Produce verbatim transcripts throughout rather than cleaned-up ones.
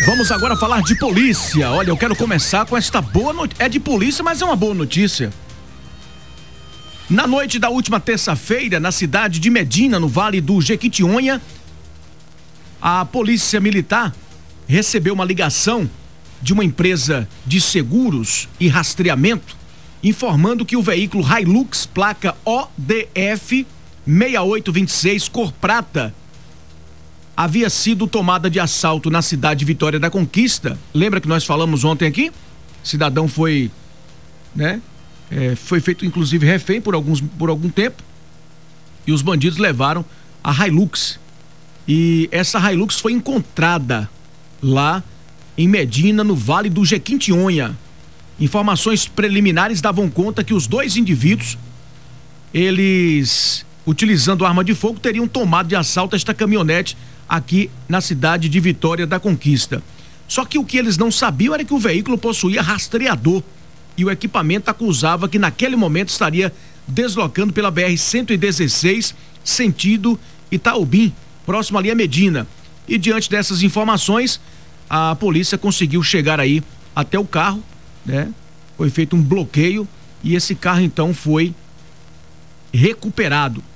Vamos agora falar de polícia. Olha, eu quero começar com esta boa notícia. É de polícia, mas é uma boa notícia. Na noite da última terça-feira, na cidade de Medina, no Vale do Jequitinhonha, a polícia militar recebeu uma ligação de uma empresa de seguros e rastreamento, informando que o veículo Hilux, placa O D F seis oito dois seis, cor prata, havia sido tomada de assalto na cidade de Vitória da Conquista. Lembra que nós falamos ontem aqui? Cidadão foi, né? É, foi feito inclusive refém por, alguns, por algum tempo, e os bandidos levaram a Hilux. E essa Hilux foi encontrada lá em Medina, no Vale do Jequitinhonha. Informações preliminares davam conta que os dois indivíduos, eles, utilizando arma de fogo, teriam tomado de assalto esta caminhonete aqui na cidade de Vitória da Conquista. Só que o que eles não sabiam era que o veículo possuía rastreador, e o equipamento acusava que naquele momento estaria deslocando pela B R cento e dezesseis, sentido Itaobim, próximo ali a Medina. E diante dessas informações, a polícia conseguiu chegar aí até o carro, né? Foi feito um bloqueio e esse carro então foi recuperado.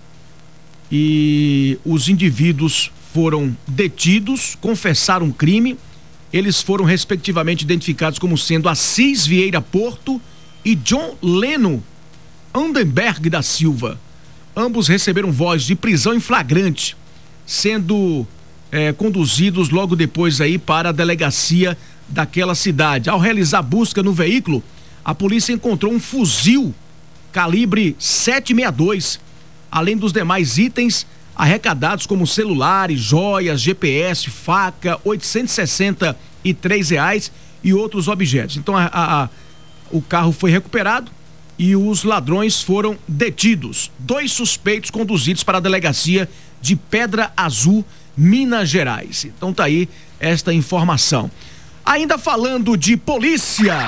E os indivíduos foram detidos, confessaram o crime. Eles foram respectivamente identificados como sendo Assis Vieira Porto e John Leno Andenberg da Silva. Ambos receberam voz de prisão em flagrante, sendo é, conduzidos logo depois aí para a delegacia daquela cidade. Ao realizar busca no veículo, a polícia encontrou um fuzil calibre sete sessenta e dois, além dos demais itens arrecadados como celulares, joias, G P S, faca, oitocentos e sessenta e três reais e outros objetos. Então a, a, a, o carro foi recuperado e os ladrões foram detidos. Dois suspeitos conduzidos para a delegacia de Pedra Azul, Minas Gerais. Então tá aí esta informação. Ainda falando de polícia.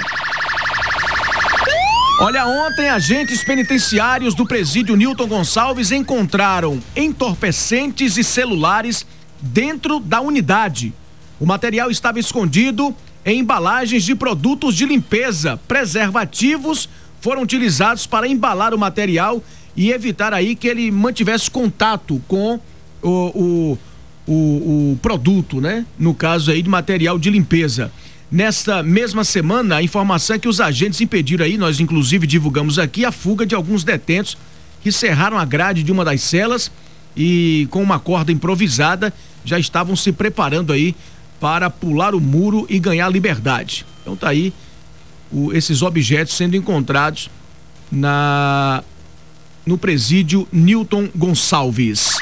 Olha, ontem agentes penitenciários do presídio Newton Gonçalves encontraram entorpecentes e celulares dentro da unidade. O material estava escondido em embalagens de produtos de limpeza. Preservativos foram utilizados para embalar o material e evitar aí que ele mantivesse contato com o, o, o, o produto, né? No caso aí de material de limpeza. Nesta mesma semana, a informação é que os agentes impediram aí, nós inclusive divulgamos aqui, a fuga de alguns detentos que cerraram a grade de uma das celas e com uma corda improvisada já estavam se preparando aí para pular o muro e ganhar liberdade. Então tá aí o, esses objetos sendo encontrados na no presídio Newton Gonçalves.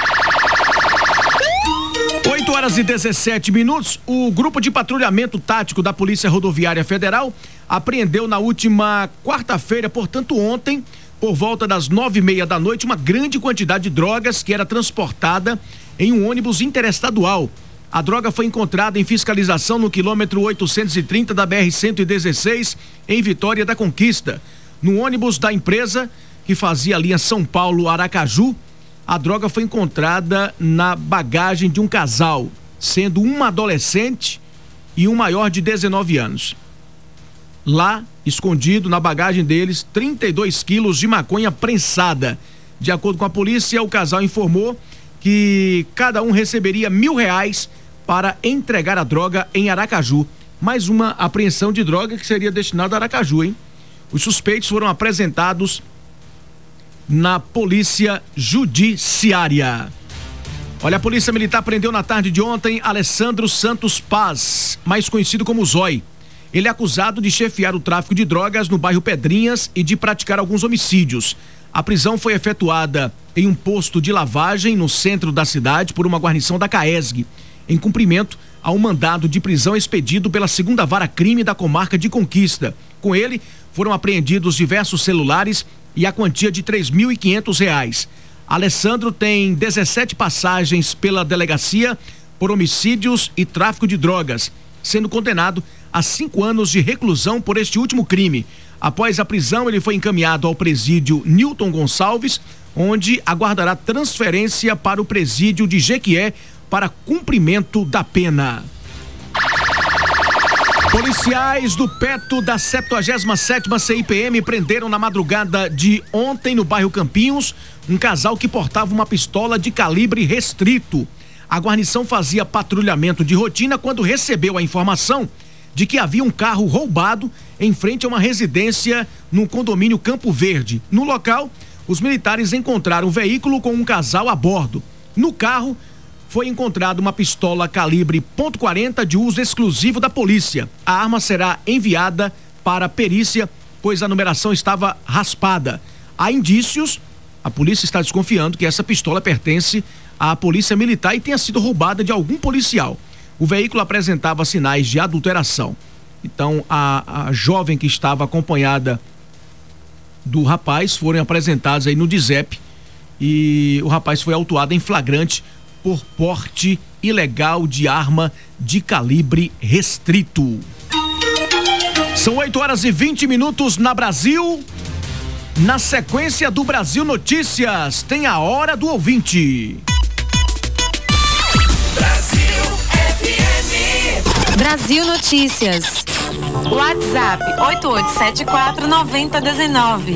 oito horas e dezessete minutos, o grupo de patrulhamento tático da Polícia Rodoviária Federal apreendeu na última quarta-feira, portanto ontem, por volta das nove e meia da noite, uma grande quantidade de drogas que era transportada em um ônibus interestadual. A droga foi encontrada em fiscalização no quilômetro oitocentos e trinta da B R cento e dezesseis, em Vitória da Conquista. No ônibus da empresa, que fazia a linha São Paulo-Aracaju, a droga foi encontrada na bagagem de um casal, sendo uma adolescente e um maior de dezenove anos. Lá, escondido na bagagem deles, trinta e dois quilos de maconha prensada. De acordo com a polícia, o casal informou que cada um receberia mil reais para entregar a droga em Aracaju. Mais uma apreensão de droga que seria destinada a Aracaju, hein? Os suspeitos foram apresentados na Polícia Judiciária. Olha, a Polícia Militar prendeu na tarde de ontem Alessandro Santos Paz, mais conhecido como Zói. Ele é acusado de chefiar o tráfico de drogas no bairro Pedrinhas e de praticar alguns homicídios. A prisão foi efetuada em um posto de lavagem no centro da cidade por uma guarnição da CAESG, em cumprimento a um mandado de prisão expedido pela segunda Vara Crime da comarca de Conquista. Com ele, foram apreendidos diversos celulares e a quantia de três mil e quinhentos reais. Alessandro tem dezessete passagens pela delegacia por homicídios e tráfico de drogas, sendo condenado a cinco anos de reclusão por este último crime. Após a prisão, ele foi encaminhado ao presídio Newton Gonçalves, onde aguardará transferência para o presídio de Jequié para cumprimento da pena. Policiais do Peto da setenta e sétima C I P M prenderam na madrugada de ontem no bairro Campinhos um casal que portava uma pistola de calibre restrito. A guarnição fazia patrulhamento de rotina quando recebeu a informação de que havia um carro roubado em frente a uma residência no condomínio Campo Verde. No local, os militares encontraram o veículo com um casal a bordo. No carro, foi encontrada uma pistola calibre ponto quarenta de uso exclusivo da polícia. A arma será enviada para perícia, pois a numeração estava raspada. Há indícios, a polícia está desconfiando que essa pistola pertence à polícia militar e tenha sido roubada de algum policial. O veículo apresentava sinais de adulteração. Então, a, a jovem que estava acompanhada do rapaz foram apresentados aí no D Z E P e o rapaz foi autuado em flagrante por porte ilegal de arma de calibre restrito. São oito horas e vinte minutos na Brasil. Na sequência do Brasil Notícias, tem a Hora do Ouvinte. Brasil F M. Brasil Notícias. WhatsApp oito oito sete quatro nove zero um nove.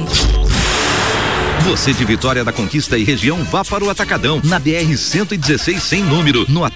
Você de Vitória da Conquista e região, vá para o Atacadão, na B R cento e dezesseis sem número, no